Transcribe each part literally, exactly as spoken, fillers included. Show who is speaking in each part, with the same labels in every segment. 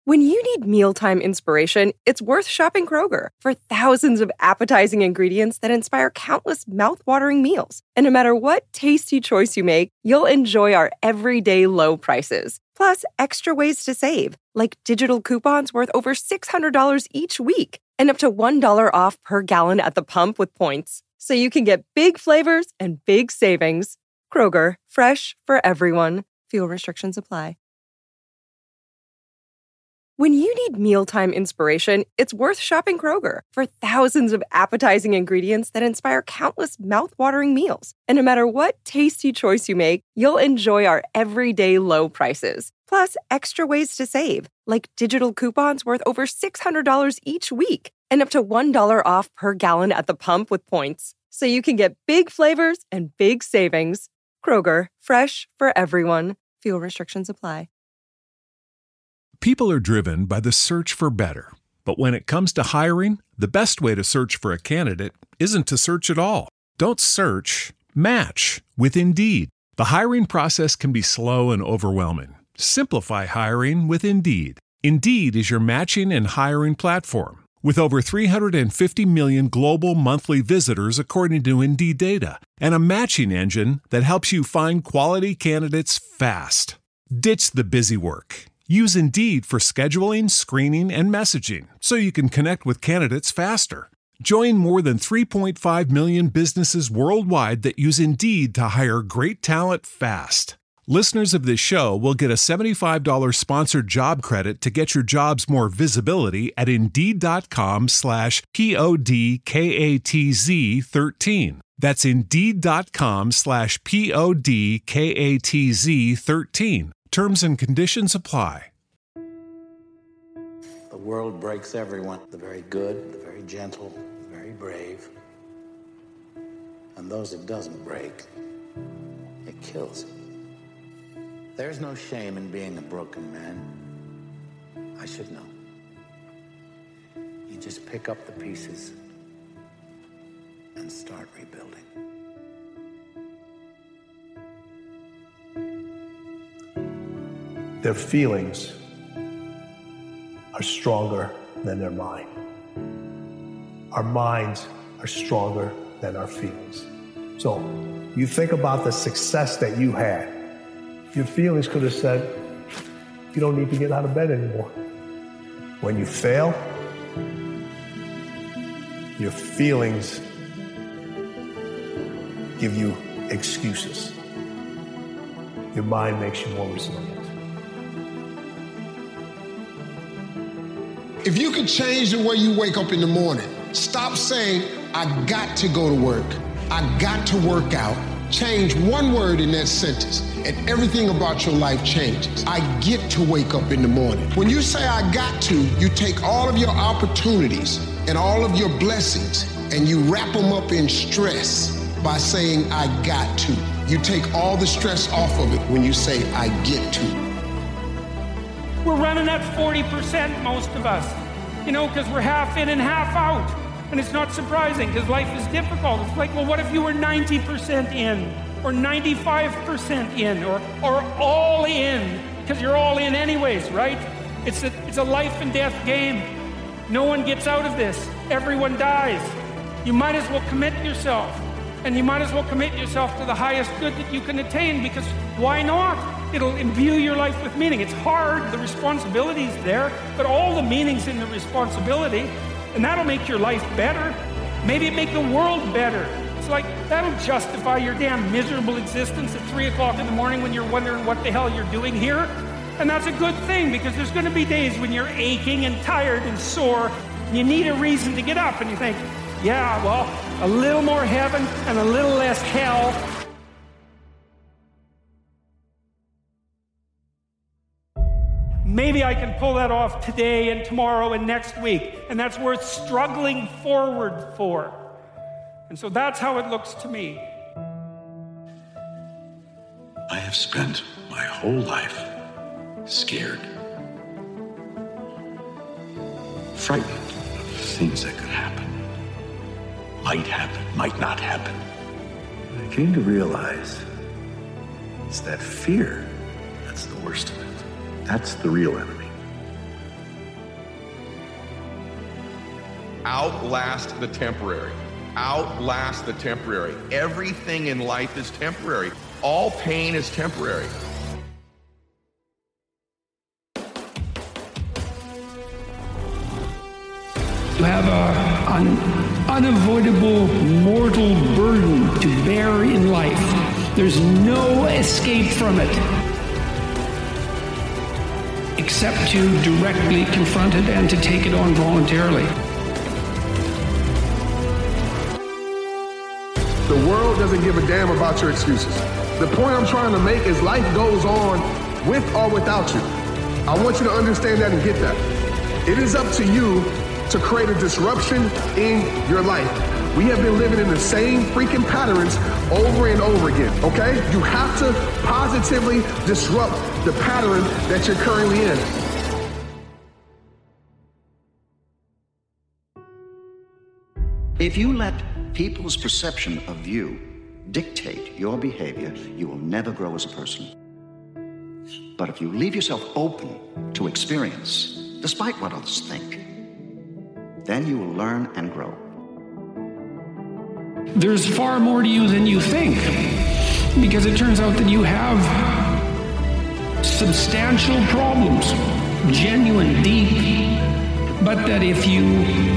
Speaker 1: When you need mealtime inspiration, it's worth shopping Kroger for thousands of appetizing ingredients that inspire countless mouth-watering meals. And no matter what tasty choice you make, you'll enjoy our everyday low prices. Plus, extra ways to save, like digital coupons worth over six hundred dollars each week and up to one dollar off per gallon at the pump with points. So you can get big flavors and big savings. Kroger, fresh for everyone. Fuel restrictions apply. When you need mealtime inspiration, it's worth shopping Kroger for thousands of appetizing ingredients that inspire countless mouth-watering meals. And no matter what tasty choice you make, you'll enjoy our everyday low prices. Plus, extra ways to save, like digital coupons worth over six hundred dollars each week and up to one dollar off per gallon at the pump with points. So you can get big flavors and big savings. Kroger, fresh for everyone. Fuel restrictions apply.
Speaker 2: People are driven by the search for better. But when it comes to hiring, the best way to search for a candidate isn't to search at all. Don't search, match with Indeed. The hiring process can be slow and overwhelming. Simplify hiring with Indeed. Indeed is your matching and hiring platform. With over three hundred fifty million global monthly visitors according to Indeed data, and a matching engine that helps you find quality candidates fast. Ditch the busy work. Use Indeed for scheduling, screening, and messaging so you can connect with candidates faster. Join more than three point five million businesses worldwide that use Indeed to hire great talent fast. Listeners of this show will get a seventy-five dollars sponsored job credit to get your jobs more visibility at Indeed.com slash P-O-D-K-A-T-Z 13. That's Indeed.com slash P-O-D-K-A-T-Z 13. Terms and conditions apply.
Speaker 3: The world breaks everyone. The very good, the very gentle, the very brave. And those it doesn't break, it kills. There's no shame in being a broken man. I should know. You just pick up the pieces and start rebuilding.
Speaker 4: Their feelings are stronger than their mind. Our minds are stronger than our feelings. So you think about the success that you had. Your feelings could have said, you don't need to get out of bed anymore. When you fail, your feelings give you excuses. Your mind makes you more resilient.
Speaker 5: If you could change the way you wake up in the morning, stop saying, I got to go to work, I got to work out. Change one word in that sentence and everything about your life changes. I get to wake up in the morning. When you say I got to, you take all of your opportunities and all of your blessings and you wrap them up in stress by saying I got to. You take all the stress off of it when you say I get to.
Speaker 6: We're running at forty percent, most of us, you know, because we're half in and half out. And it's not surprising because life is difficult. It's like, well, what if you were ninety percent in or ninety-five percent in or, or all in? Because you're all in anyways, right? It's a, it's a life and death game. No one gets out of this. Everyone dies. You might as well commit yourself. And you might as well commit yourself to the highest good that you can attain, because why not? It'll imbue your life with meaning. It's hard, the responsibility's there, but all the meaning's in the responsibility, and that'll make your life better. Maybe it make the world better. It's like, that'll justify your damn miserable existence at three o'clock in the morning when you're wondering what the hell you're doing here. And that's a good thing, because there's gonna be days when you're aching and tired and sore, and you need a reason to get up, and you think, yeah, well, a little more heaven and a little less hell. Maybe I can pull that off today and tomorrow and next week, and that's worth struggling forward for. And so that's how it looks to me.
Speaker 7: I have spent my whole life scared, frightened of things that could happen. Might happen, might not happen.
Speaker 8: What I came to realize is that fear, that's the worst of it. That's the real enemy.
Speaker 9: Outlast the temporary. Outlast the temporary. Everything in life is temporary. All pain is temporary.
Speaker 6: You have a, an unavoidable mortal burden to bear in life. There's no escape from it, except to directly confront it and to take it on voluntarily.
Speaker 5: The world doesn't give a damn about your excuses. The point I'm trying to make is life goes on with or without you. I want you to understand that and get that. It is up to you to create a disruption in your life. We have been living in the same freaking patterns over and over again, okay? You have to positively disrupt the pattern that you're currently in.
Speaker 7: If you let people's perception of you dictate your behavior, you will never grow as a person. But if you leave yourself open to experience, despite what others think, then you will learn and grow.
Speaker 6: There's far more to you than you think, because it turns out that you have substantial problems, genuine, deep, but that if you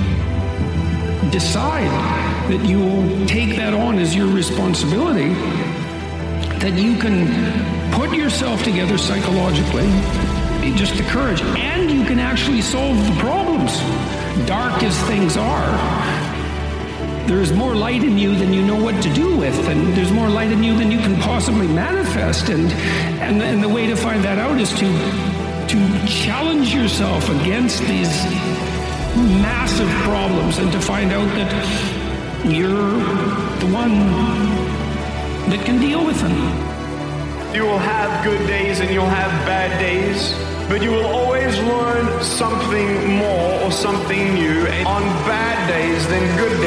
Speaker 6: decide that you will take that on as your responsibility, that you can put yourself together psychologically, just the courage, and you can actually solve the problems. Dark as things are, there is more light in you than you know what to do with, and there's more light in you than you can possibly manifest, and and, and the way to find that out is to to challenge yourself against these massive problems and to find out that you're the one that can deal with them.
Speaker 10: You will have good days and you'll have bad days, but you will always learn something more or something new on bad days than good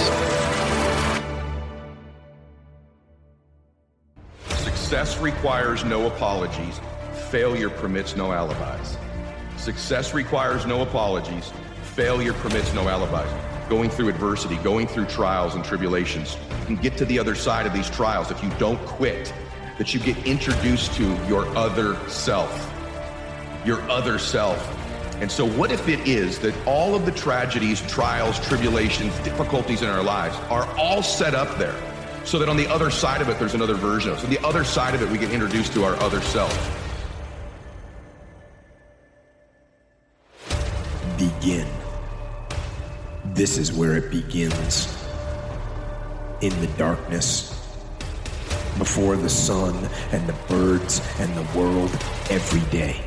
Speaker 10: days.
Speaker 9: Success requires no apologies. Failure permits no alibis. Success requires no apologies. Failure permits no alibis. Going through adversity, going through trials and tribulations, you can get to the other side of these trials if you don't quit, that you get introduced to your other self. Your other self. And so what if it is that all of the tragedies, trials, tribulations, difficulties in our lives are all set up there so that on the other side of it, there's another version of it. So the other side of it, we get introduced to our other self.
Speaker 11: Begin. This is where it begins. In the darkness. Before the sun and the birds and the world every day.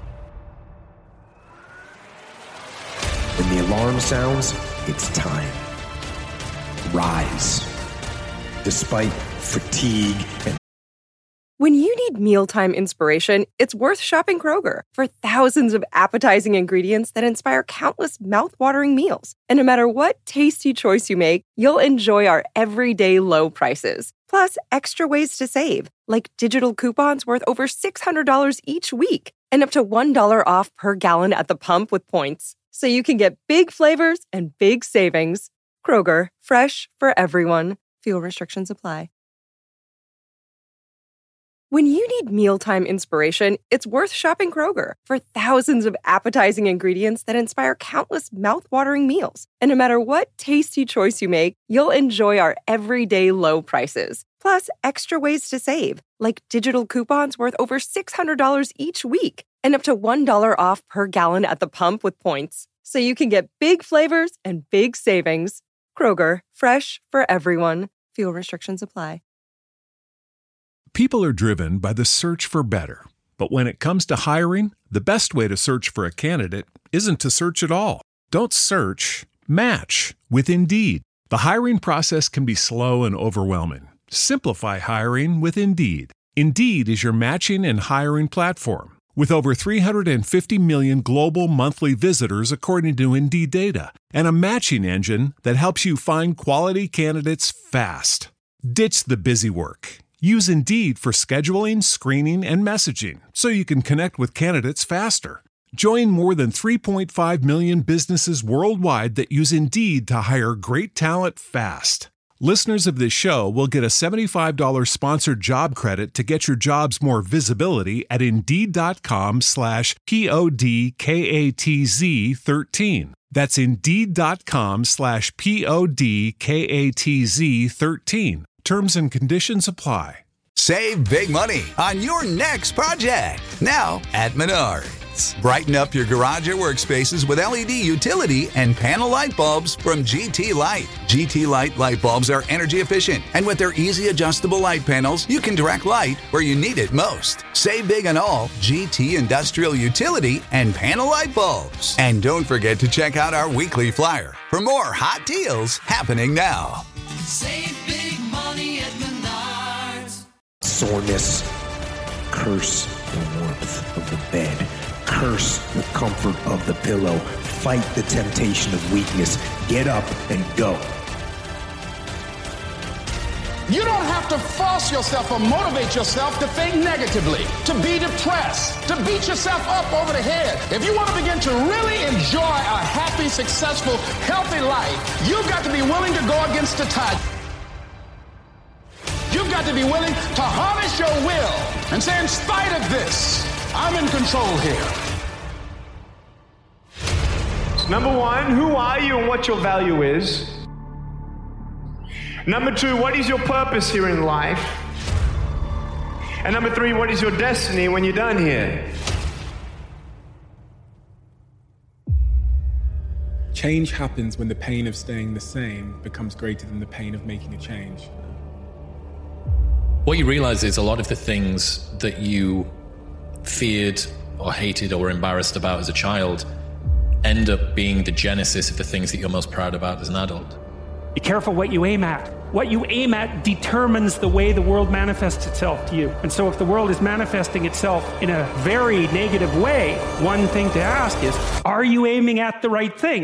Speaker 11: When the alarm sounds, it's time. Rise. Despite fatigue and
Speaker 1: When you need mealtime inspiration, it's worth shopping Kroger for thousands of appetizing ingredients that inspire countless mouth-watering meals. And no matter what tasty choice you make, you'll enjoy our everyday low prices. Plus, extra ways to save, like digital coupons worth over six hundred dollars each week and up to one dollar off per gallon at the pump with points. So you can get big flavors and big savings. Kroger, fresh for everyone. Fuel restrictions apply. When you need mealtime inspiration, it's worth shopping Kroger for thousands of appetizing ingredients that inspire countless mouth-watering meals. And no matter what tasty choice you make, you'll enjoy our everyday low prices. Plus, extra ways to save, like digital coupons worth over six hundred dollars each week and up to one dollar off per gallon at the pump with points. So you can get big flavors and big savings. Kroger, fresh for everyone. Fuel restrictions apply.
Speaker 2: People are driven by the search for better. But when it comes to hiring, the best way to search for a candidate isn't to search at all. Don't search, match with Indeed. The hiring process can be slow and overwhelming. Simplify hiring with Indeed. Indeed is your matching and hiring platform. With over three hundred fifty million global monthly visitors according to Indeed data, and a matching engine that helps you find quality candidates fast. Ditch the busy work. Use Indeed for scheduling, screening, and messaging so you can connect with candidates faster. Join more than three point five million businesses worldwide that use Indeed to hire great talent fast. Listeners of this show will get a seventy-five dollars sponsored job credit to get your jobs more visibility at Indeed.com slash P-O-D-K-A-T-Z 13. That's Indeed.com slash P-O-D-K-A-T-Z 13. Terms and conditions apply.
Speaker 12: Save big money on your next project now at Menards. Brighten up your garage or workspaces with L E D utility and panel light bulbs from G T Light. G T Light light bulbs are energy efficient, and with their easy adjustable light panels, you can direct light where you need it most. Save big on all G T industrial utility and panel light bulbs. And don't forget to check out our weekly flyer for more hot deals happening now.
Speaker 13: Save big money at Menards.
Speaker 11: Soreness. Curse the warmth of the bed. Curse the comfort of the pillow. Fight the temptation of weakness. Get up and go.
Speaker 5: You don't have to force yourself or motivate yourself to think negatively, to be depressed, to beat yourself up over the head. If you want to begin to really enjoy a happy, successful, healthy life, you've got to be willing to go against the tide. You've got to be willing to harness your will and say, in spite of this, I'm in control here.
Speaker 10: Number one, who are you and what your value is? Number two, what is your purpose here in life? And number three, what is your destiny when you're done here?
Speaker 14: Change happens when the pain of staying the same becomes greater than the pain of making a change.
Speaker 15: What you realize is a lot of the things that you feared or hated or embarrassed about as a child end up being the genesis of the things that you're most proud about as an adult.
Speaker 6: Be careful what you aim at. What you aim at determines the way the world manifests itself to you. And so if the world is manifesting itself in a very negative way, one thing to ask is, are you aiming at the right thing?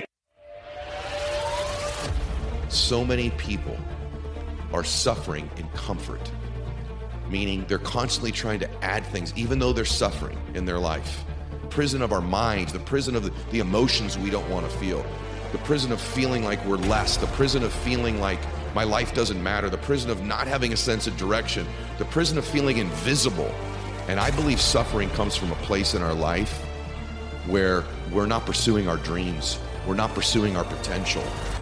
Speaker 9: So many people are suffering in comfort, meaning they're constantly trying to add things, even though they're suffering in their life. The prison of our minds, the prison of the, the emotions we don't want to feel, the prison of feeling like we're less, the prison of feeling like my life doesn't matter, the prison of not having a sense of direction, the prison of feeling invisible. And I believe suffering comes from a place in our life where we're not pursuing our dreams, we're not pursuing our potential.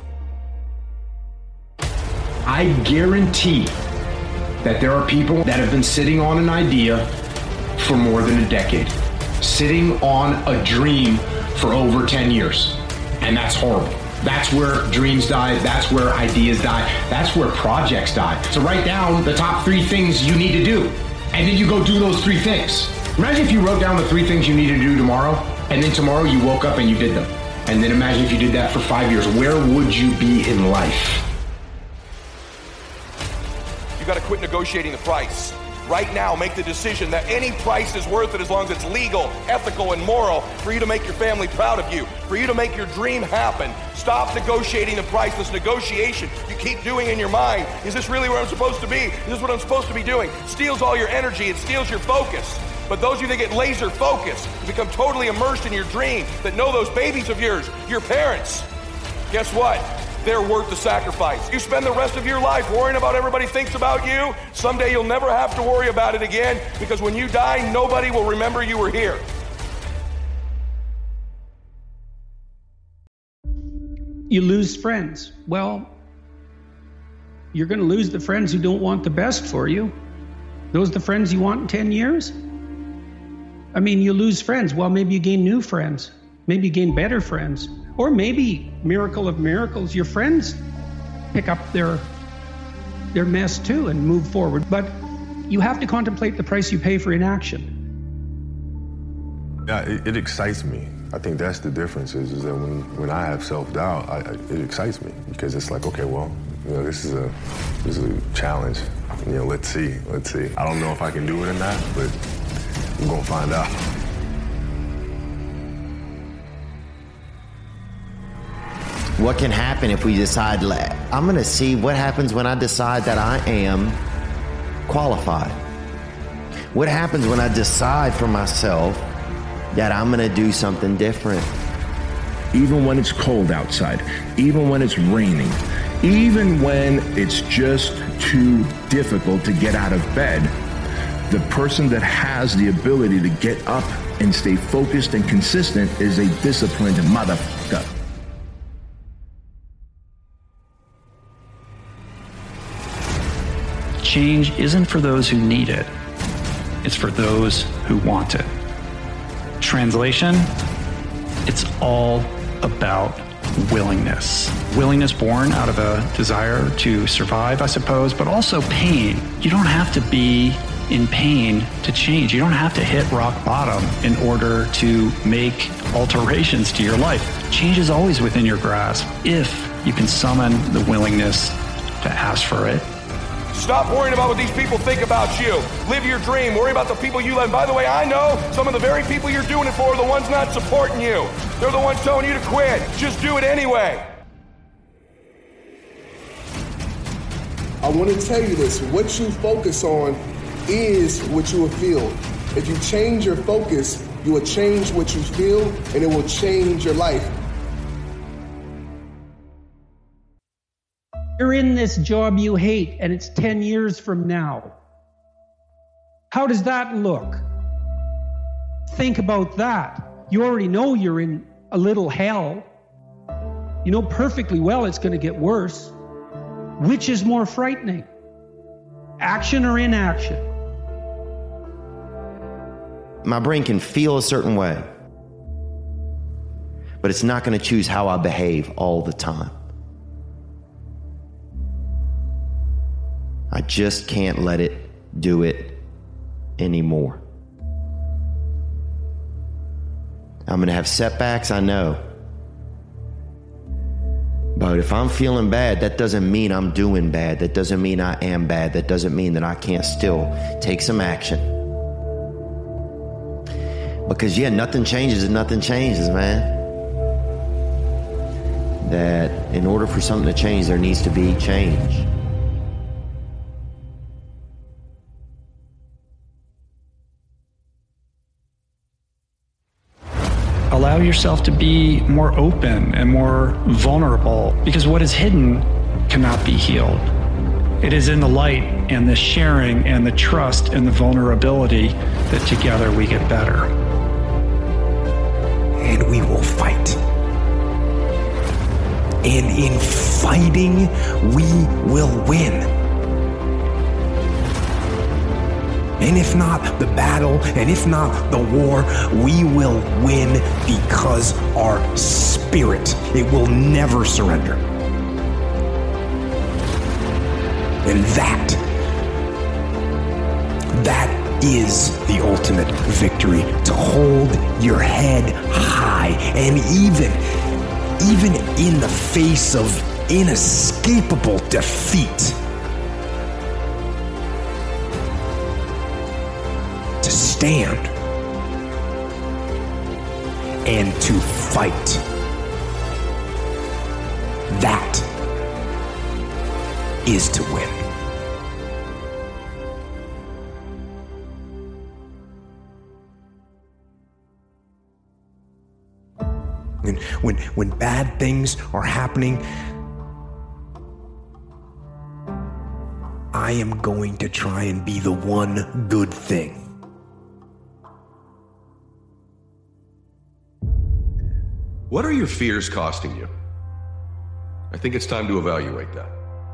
Speaker 16: I guarantee that there are people that have been sitting on an idea for more than a decade, sitting on a dream for over ten years. And that's horrible. That's where dreams die. That's where ideas die. That's where projects die. So write down the top three things you need to do. And then you go do those three things. Imagine if you wrote down the three things you need to do tomorrow, and then tomorrow you woke up and you did them. And then imagine if you did that for five years. Where would you be in life?
Speaker 9: You got to quit negotiating the price. Right now, make the decision that any price is worth it as long as it's legal, ethical, and moral for you to make your family proud of you, for you to make your dream happen. Stop negotiating the price. This negotiation you keep doing in your mind. Is this really where I'm supposed to be? Is this what I'm supposed to be doing? Steals all your energy. It steals your focus. But those of you that get laser focused, become totally immersed in your dream, that know those babies of yours, your parents, guess what? They're worth the sacrifice. You spend the rest of your life worrying about what everybody thinks about you, someday you'll never have to worry about it again, because when you die, nobody will remember you were here.
Speaker 6: You lose friends. Well, you're going to lose the friends who don't want the best for you. Those are the friends you want in ten years? I mean, you lose friends. Well, maybe you gain new friends. Maybe you gain better friends. Or maybe, miracle of miracles, your friends pick up their their mess too and move forward. But you have to contemplate the price you pay for inaction.
Speaker 17: Yeah, it, it excites me. I think that's the difference is, is that when, when I have self-doubt, I, I, it excites me because it's like, okay, well, you know, this is a this is a challenge. You know, let's see, let's see. I don't know if I can do it or not, but we're gonna find out.
Speaker 18: What can happen if we decide, I'm going to see what happens when I decide that I am qualified? What happens when I decide for myself that I'm going to do something different.
Speaker 11: Even when it's cold outside, even when it's raining, even when it's just too difficult to get out of bed, the person that has the ability to get up and stay focused and consistent is a disciplined motherfucker.
Speaker 19: Change isn't for those who need it. It's for those who want it. Translation, it's all about willingness. Willingness born out of a desire to survive, I suppose, but also pain. You don't have to be in pain to change. You don't have to hit rock bottom in order to make alterations to your life. Change is always within your grasp if you can summon the willingness to ask for it.
Speaker 9: Stop worrying about what these people think about you. Live your dream. Worry about the people you love. And by the way, I know some of the very people you're doing it for are the ones not supporting you. They're the ones telling you to quit. Just do it anyway.
Speaker 5: I want to tell you this. What you focus on is what you will feel. If you change your focus, you will change what you feel, and it will change your life.
Speaker 6: You're in this job you hate, and it's ten years from now. How does that look? Think about that. You already know you're in a little hell. You know perfectly well it's going to get worse. Which is more frightening? Action or inaction?
Speaker 18: My brain can feel a certain way, but it's not going to choose how I behave all the time. I just can't let it do it anymore. I'm going to have setbacks, I know. But if I'm feeling bad, that doesn't mean I'm doing bad. That doesn't mean I am bad. That doesn't mean that I can't still take some action. Because, yeah, nothing changes if nothing changes, man. That in order for something to change, there needs to be change.
Speaker 19: Allow yourself to be more open and more vulnerable, because what is hidden cannot be healed. It is in the light and the sharing and the trust and the vulnerability that together we get better.
Speaker 11: And we will fight. And in fighting, we will win. And if not the battle, and if not the war, we will win because our spirit, it will never surrender. And that, that is the ultimate victory, to hold your head high, and even, even in the face of inescapable defeat, to stand and to fight. That is to win. And when when bad things are happening, I am going to try and be the one good thing.
Speaker 9: What are your fears costing you? I think it's time to evaluate that.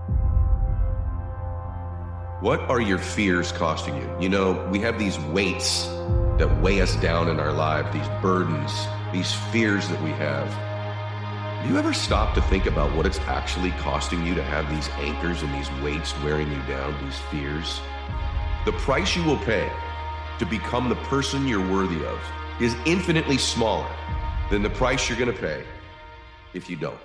Speaker 9: What are your fears costing you? You know, we have these weights that weigh us down in our life, these burdens, these fears that we have. Do you ever stop to think about what it's actually costing you to have these anchors and these weights wearing you down, these fears? The price you will pay to become the person you're worthy of is infinitely smaller than the price you're going to pay if you don't.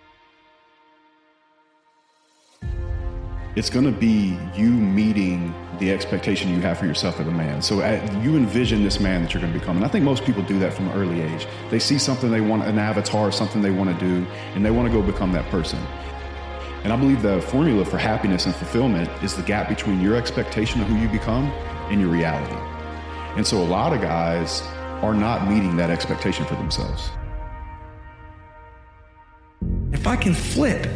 Speaker 20: It's going to be you meeting the expectation you have for yourself as a man. So uh, you envision this man that you're going to become. And I think most people do that from an early age. They see something they want, an avatar, something they want to do, and they want to go become that person. And I believe the formula for happiness and fulfillment is the gap between your expectation of who you become and your reality. And so a lot of guys are not meeting that expectation for themselves.
Speaker 21: If I can flip,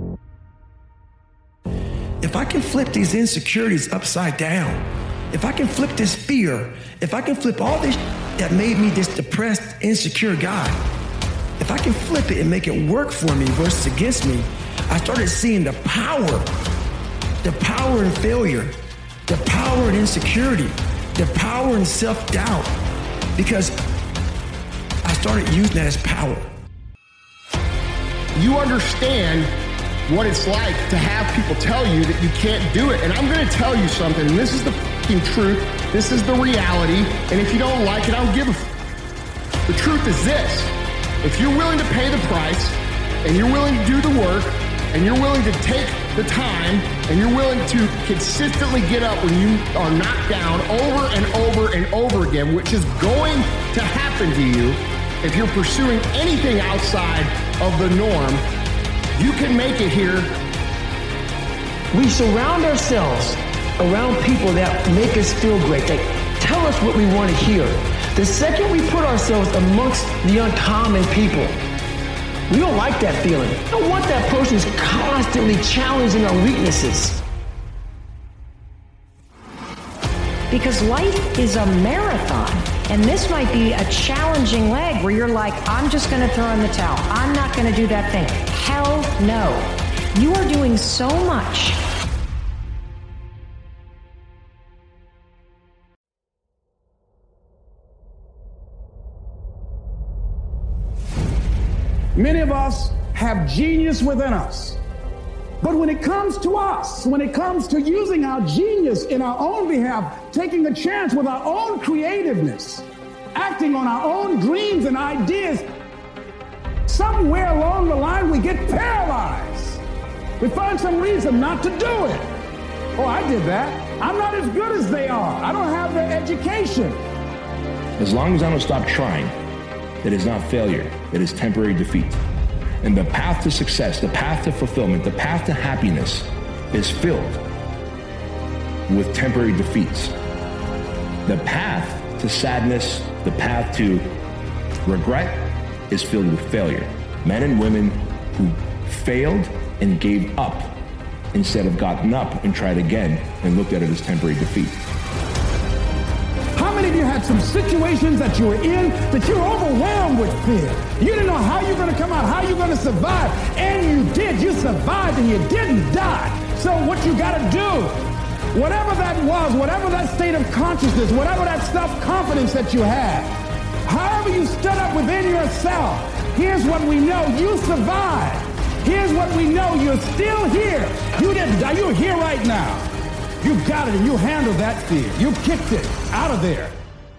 Speaker 21: if I can flip these insecurities upside down, if I can flip this fear, if I can flip all this that made me this depressed, insecure guy, if I can flip it and make it work for me versus against me, I started seeing the power, the power in failure, the power in insecurity, the power in self-doubt, because I started using that as power.
Speaker 5: You understand what it's like to have people tell you that you can't do it. And I'm going to tell you something, and this is the fucking truth. This is the reality. And if you don't like it, I don't give a f- The truth is this. If you're willing to pay the price, and you're willing to do the work, and you're willing to take the time, and you're willing to consistently get up when you are knocked down over and over and over again, which is going to happen to you if you're pursuing anything outside of the norm, you can make it here.
Speaker 21: We surround ourselves around people that make us feel great. They tell us what we want to hear. The second we put ourselves amongst the uncommon people, we don't like that feeling. We don't want that person who's constantly challenging our weaknesses.
Speaker 22: Because life is a marathon, and this might be a challenging leg where you're like, I'm just going to throw in the towel. I'm not going to do that thing. Hell no. You are doing so much.
Speaker 23: Many of us have genius within us. But when it comes to us, when it comes to using our genius in our own behalf, taking a chance with our own creativeness, acting on our own dreams and ideas, somewhere along the line we get paralyzed. We find some reason not to do it. Oh, I did that. I'm not as good as they are. I don't have their education.
Speaker 16: As long as I don't stop trying, it is not failure. It is temporary defeat. And the path to success, the path to fulfillment, the path to happiness is filled with temporary defeats. The path to sadness, the path to regret is filled with failure. Men and women who failed and gave up instead of gotten up and tried again and looked at it as temporary defeat.
Speaker 23: How many of you had some situations that you were in that you were overwhelmed with fear? You didn't know how you were going to come out, how you were going to survive, and you did. You survived and you didn't die. So what you got to do, whatever that was, whatever that state of consciousness, whatever that self-confidence that you had, however you stood up within yourself, here's what we know, you survived. Here's what we know, you're still here. You didn't die, you're here right now. You got it and you handled that fear. You kicked it out of there.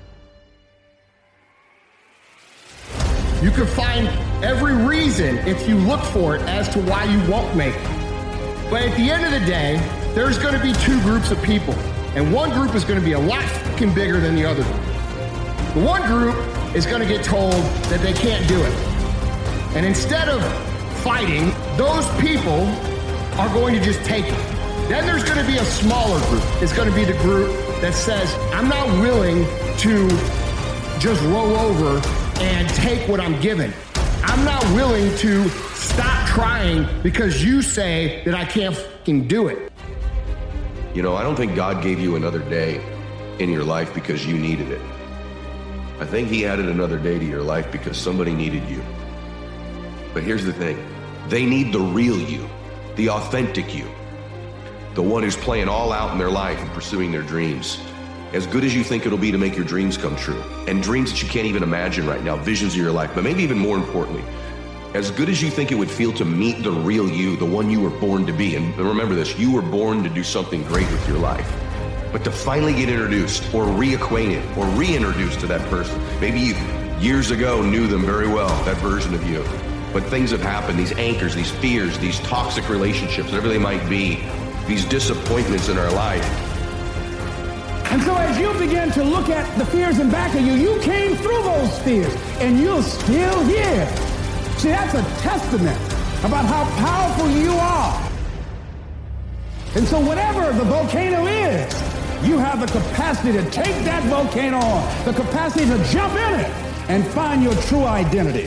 Speaker 5: You can find every reason, if you look for it, as to why you won't make it. But at the end of the day, there's going to be two groups of people. And one group is going to be a lot fucking bigger than the other group. The one group is going to get told that they can't do it. And instead of fighting, those people are going to just take it. Then there's going to be a smaller group. It's going to be the group that says, I'm not willing to just roll over and take what I'm given. I'm not willing to stop trying because you say that I can't fucking do it.
Speaker 9: You know, I don't think God gave you another day in your life because you needed it. I think he added another day to your life because somebody needed you. But here's the thing. They need the real you, the authentic you. The one who's playing all out in their life and pursuing their dreams. As good as you think it'll be to make your dreams come true, and dreams that you can't even imagine right now, visions of your life, but maybe even more importantly, as good as you think it would feel to meet the real you, the one you were born to be, and remember this, you were born to do something great with your life, but to finally get introduced or reacquainted or reintroduced to that person. Maybe you years ago knew them very well, that version of you, but things have happened, these anchors, these fears, these toxic relationships, whatever they might be, these disappointments in our life.
Speaker 23: And so as you begin to look at the fears in back of you, you came through those fears and you're still here. See, that's a testament about how powerful you are. And so whatever the volcano is, you have the capacity to take that volcano on, the capacity to jump in it and find your true identity.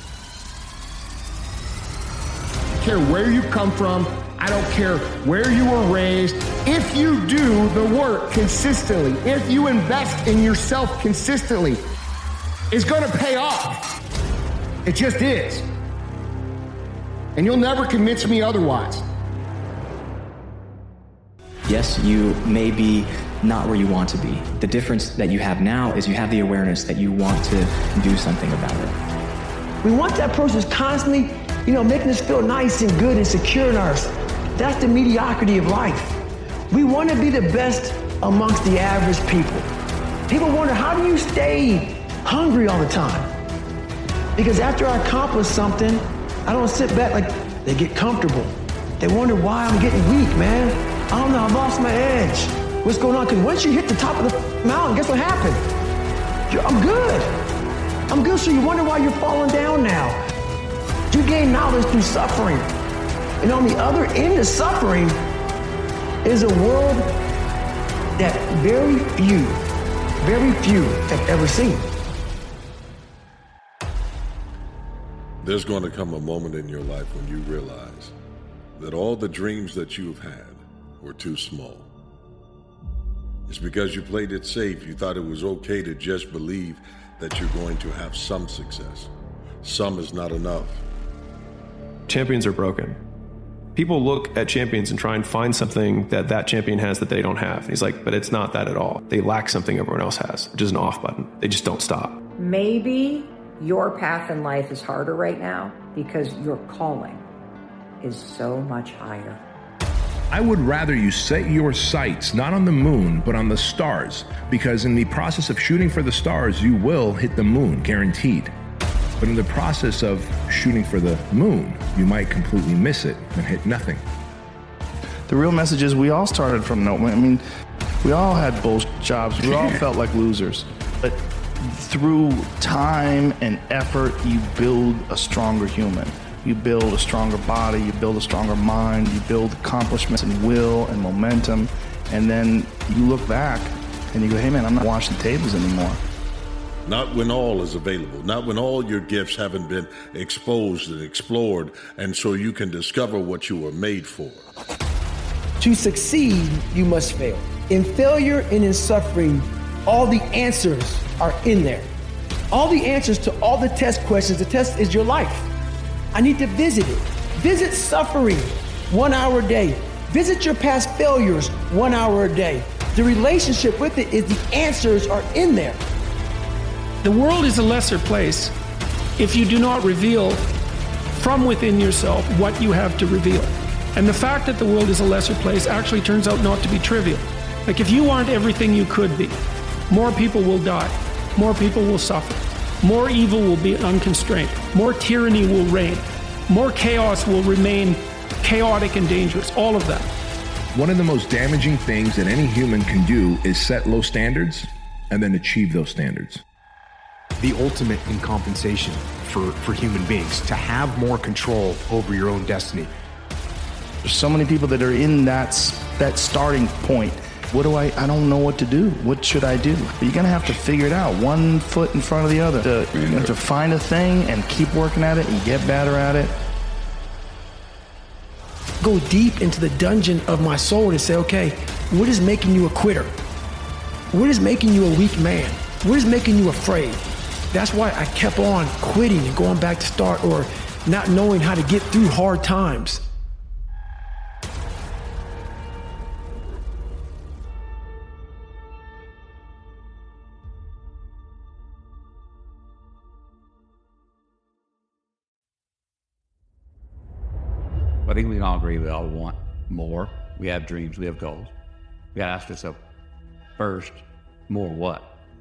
Speaker 3: I don't care where you come from. I don't care where you were raised. If you do the work consistently, if you invest in yourself consistently, it's going to pay off. It just is. And you'll never convince me otherwise.
Speaker 4: Yes, you may be not where you want to be. The difference that you have now is you have the awareness that you want to do something about it.
Speaker 21: We want that person who's constantly, you know, making us feel nice and good and secure in us. That's the mediocrity of life. We want to be the best amongst the average people. People wonder, how do you stay hungry all the time? Because after I accomplish something, I don't sit back like they get comfortable. They wonder why I'm getting weak, man. I don't know, I lost my edge. What's going on? Because once you hit the top of the mountain, guess what happened? You're, I'm good. I'm good, so you wonder why you're falling down now. You gain knowledge through suffering. And on the other end of suffering is a world that very few, very few have ever seen.
Speaker 8: There's going to come a moment in your life when you realize that all the dreams that you've had were too small. It's because you played it safe. You thought it was okay to just believe that you're going to have some success. Some is not enough.
Speaker 24: Champions are broken. People look at champions and try and find something that that champion has that they don't have. And he's like, but it's not that at all. They lack something everyone else has, which is an off button. They just don't stop.
Speaker 22: Maybe your path in life is harder right now because your calling is so much higher.
Speaker 25: I would rather you set your sights not on the moon, but on the stars, because in the process of shooting for the stars, you will hit the moon, guaranteed. But in the process of shooting for the moon, you might completely miss it and hit nothing.
Speaker 26: The real message is we all started from no. I mean, we all had bullshit jobs. We all felt like losers. But through time and effort, you build a stronger human. You build a stronger body, you build a stronger mind, you build accomplishments and will and momentum. And then you look back and you go, hey man, I'm not washing tables anymore.
Speaker 8: Not when all is available, not when all your gifts haven't been exposed and explored, and so you can discover what you were made for.
Speaker 21: To succeed, you must fail. In failure and in suffering, all the answers are in there. All the answers to all the test questions. The test is your life. I need to visit it. Visit suffering one hour a day. Visit your past failures one hour a day. The relationship with it is the answers are in there.
Speaker 6: The world is a lesser place if you do not reveal from within yourself what you have to reveal. And the fact that the world is a lesser place actually turns out not to be trivial. Like if you aren't everything you could be, more people will die, more people will suffer, more evil will be unconstrained, more tyranny will reign, more chaos will remain chaotic and dangerous, all of that.
Speaker 25: One of the most damaging things that any human can do is set low standards and then achieve those standards.
Speaker 11: The ultimate in compensation for, for human beings, to have more control over your own destiny.
Speaker 26: There's so many people that are in that, that starting point. What do I, I don't know what to do. What should I do? But you're gonna have to figure it out, one foot in front of the other. To, you have to find a thing and keep working at it and get better at it.
Speaker 21: Go deep into the dungeon of my soul and say, okay, what is making you a quitter? What is making you a weak man? What is making you afraid? That's why I kept on quitting and going back to start, or not knowing how to get through hard times.
Speaker 27: I think we can all agree we all want more. We have dreams, we have goals. We gotta ask ourselves, first, more what?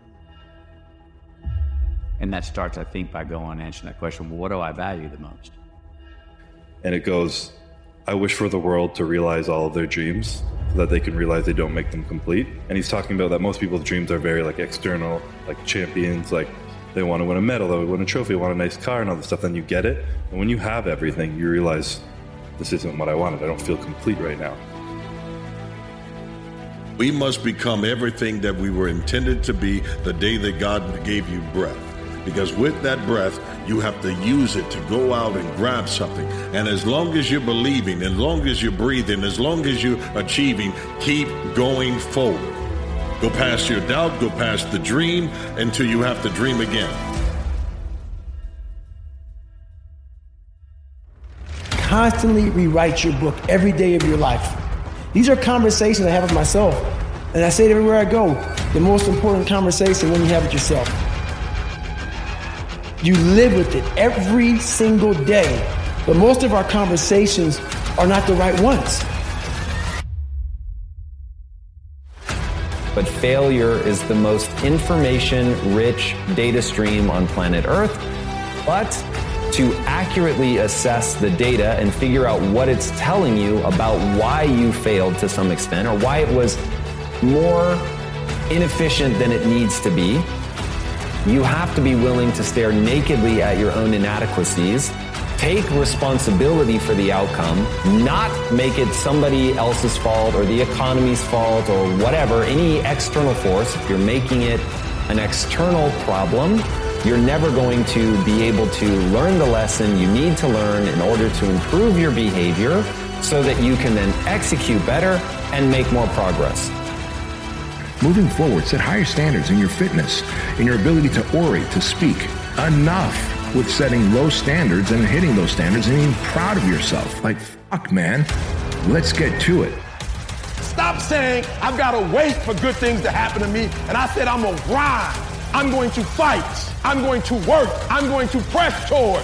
Speaker 27: And that starts, I think, by going and answering that question, well, what do I value the most?
Speaker 28: And it goes, I wish for the world to realize all of their dreams so that they can realize they don't make them complete. And he's talking about that most people's dreams are very like external, like champions, like they want to win a medal, they win a trophy, they want a nice car and all this stuff, then you get it. And when you have everything, you realize this isn't what I wanted. I don't feel complete right now.
Speaker 8: We must become everything that we were intended to be the day that God gave you breath. Because with that breath, you have to use it to go out and grab something. And as long as you're believing, as long as you're breathing, as long as you're achieving, keep going forward. Go past your doubt, go past the dream until you have to dream again.
Speaker 21: Constantly rewrite your book every day of your life. These are conversations I have with myself. And I say it everywhere I go. The most important conversation when you have it yourself. You live with it every single day. But most of our conversations are not the right ones.
Speaker 1: But failure is the most information-rich data stream on planet Earth. But to accurately assess the data and figure out what it's telling you about why you failed to some extent or why it was more inefficient than it needs to be, you have to be willing to stare nakedly at your own inadequacies, take responsibility for the outcome, not make it somebody else's fault or the economy's fault or whatever, any external force. If you're making it an external problem, you're never going to be able to learn the lesson you need to learn in order to improve your behavior so that you can then execute better and make more progress.
Speaker 25: Moving forward, set higher standards in your fitness, in your ability to orate, to speak. Enough with setting low standards and hitting those standards and being proud of yourself. Like, fuck, man, let's get to it.
Speaker 23: Stop saying, I've got to wait for good things to happen to me. And I said, I'm going to grind. I'm going to fight. I'm going to work. I'm going to press toward.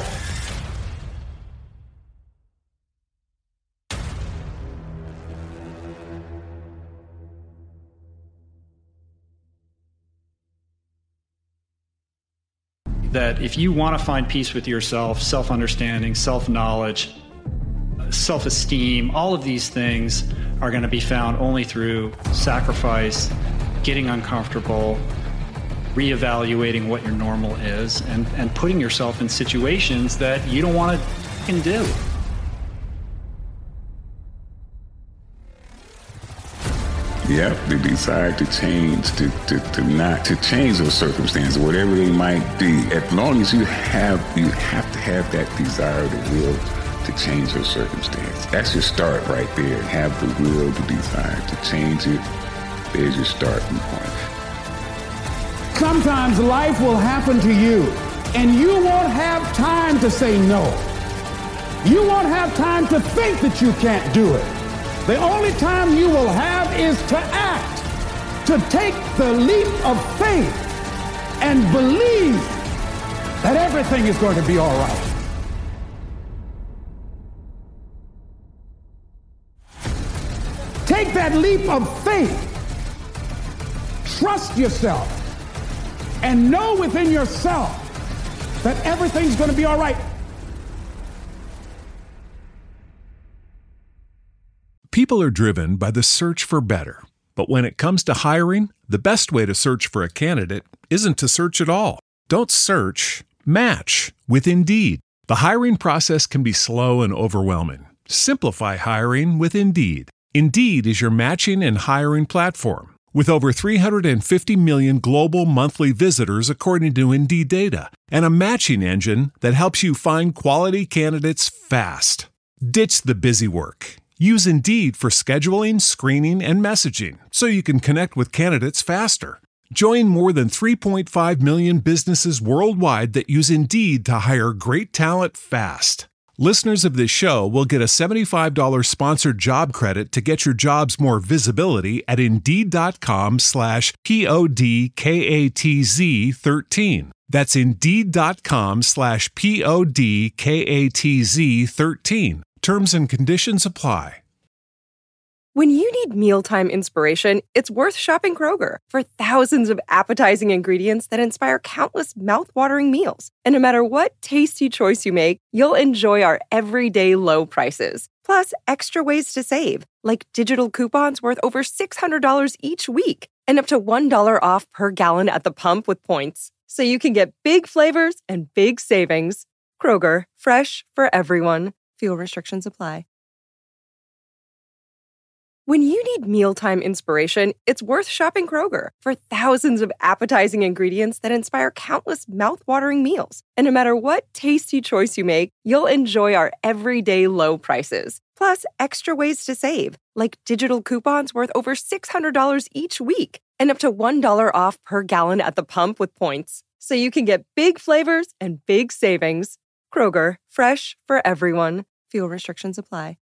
Speaker 19: That if you want to find peace with yourself, self-understanding, self-knowledge, self-esteem, all of these things are going to be found only through sacrifice, getting uncomfortable, reevaluating what your normal is, and, and putting yourself in situations that you don't want to fucking do.
Speaker 2: Yep, the desire to change, to, to, to not, to change those circumstances, whatever they might be. As long as you have, you have to have that desire, the will to change your circumstance. That's your start right there. Have the will, the desire to change it. There's your starting point.
Speaker 23: Sometimes life will happen to you, and you won't have time to say no. You won't have time to think that you can't do it. The only time you will have is to act, to take the leap of faith and believe that everything is going to be all right. Take that leap of faith. Trust yourself and know within yourself that everything's going to be all right.
Speaker 7: People are driven by the search for better. But when it comes to hiring, the best way to search for a candidate isn't to search at all. Don't search, match with Indeed. The hiring process can be slow and overwhelming. Simplify hiring with Indeed. Indeed is your matching and hiring platform. With over three hundred fifty million global monthly visitors according to Indeed data, and a matching engine that helps you find quality candidates fast. Ditch the busy work. Use Indeed for scheduling, screening, and messaging so you can connect with candidates faster. Join more than three point five million businesses worldwide that use Indeed to hire great talent fast. Listeners of this show will get a seventy-five dollars sponsored job credit to get your jobs more visibility at Indeed.com slash P-O-D-K-A-T-Z 13. That's Indeed.com slash P-O-D-K-A-T-Z 13. Terms and conditions apply.
Speaker 10: When you need mealtime inspiration, it's worth shopping Kroger for thousands of appetizing ingredients that inspire countless mouth-watering meals. And no matter what tasty choice you make, you'll enjoy our everyday low prices. Plus, extra ways to save, like digital coupons worth over six hundred dollars each week and up to one dollar off per gallon at the pump with points. So you can get big flavors and big savings. Kroger, fresh for everyone. Fuel restrictions apply. When you need mealtime inspiration, it's worth shopping Kroger for thousands of appetizing ingredients that inspire countless mouth-watering meals. And no matter what tasty choice you make, you'll enjoy our everyday low prices. Plus, extra ways to save, like digital coupons worth over six hundred dollars each week and up to one dollar off per gallon at the pump with points. So you can get big flavors and big savings. Kroger, fresh for everyone. Fuel restrictions apply.